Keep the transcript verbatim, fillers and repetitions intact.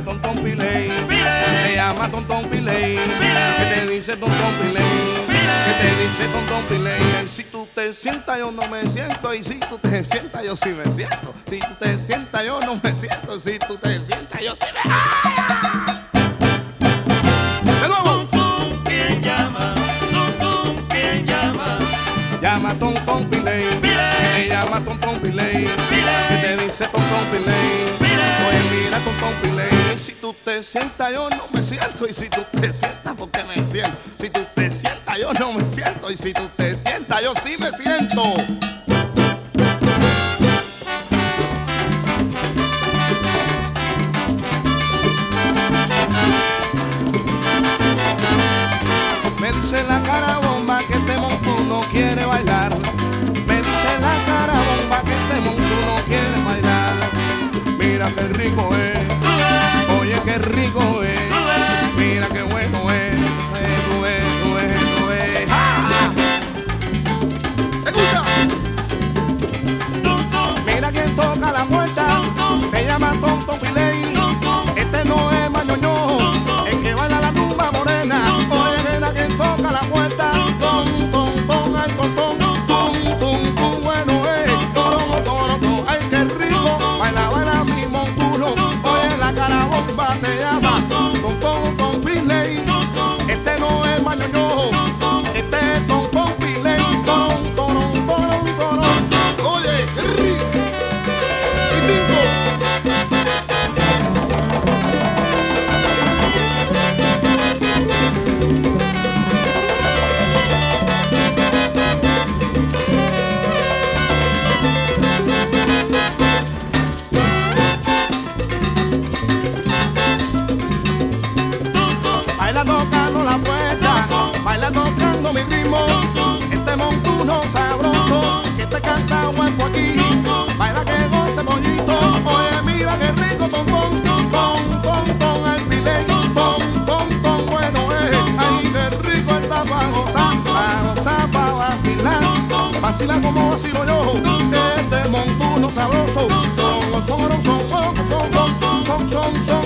llama Tontón Piley, te llama Tontón Piley, que te dice Tontón Piley, que te dice Tontón Piley. Si tú te sientas yo no me siento, y si tú te sientas yo sí me siento. Si tú te sientas yo no me siento, si tú te sientas yo sí me siento. Tontón, ¿quién llama? Tontón, ¿quién llama? Llama Tontón Piley, te llama Tontón Piley, que te dice Tontón Piley. Oye, mira Tontón Piley, si tú te sientas yo no me siento, y si tú te sientas porque me siento. Si tú te sientas yo no me siento, y si tú te sientas yo sí me siento. Me dice la cara bomba que este montuno quiere bailar. Me dice la cara bomba que este montuno quiere bailar. Mira qué rico es, oye qué rico es, mira qué bueno es, tú es, tú es, tú es. ¡Ah! ¡Escucha! Mira quién toca la puerta, te llama Tontón Piley. Este no es mañoño, el que baila la tumba morena. Oye, mira quién toca la puerta, ton, ton, ton, ay, ton, ton, ton, ton, ton, bueno es, toro, toro, toro, ay, qué rico, baila, baila mi montuno. Oye, la cara bomba te llama Tontón Piley. Este no es mañoño, este es Tontón Piley. Ton, ton, ton, ton, oye, qué rico. Baila tocando la puerta, baila tocando mi ritmo. Este montuno sabroso que te canta huevo aquí. Baila que goce pollito, oye mira qué rico tontón, ton, ton, ton, el Piley, ton, ton, ton, bueno es. Ay, qué rico está pa' gozar, pa' gozar, pa' vacilar. Vacila como vacilo yo, este montuno sabroso. Son, son, son, son, son, son, son, son, son.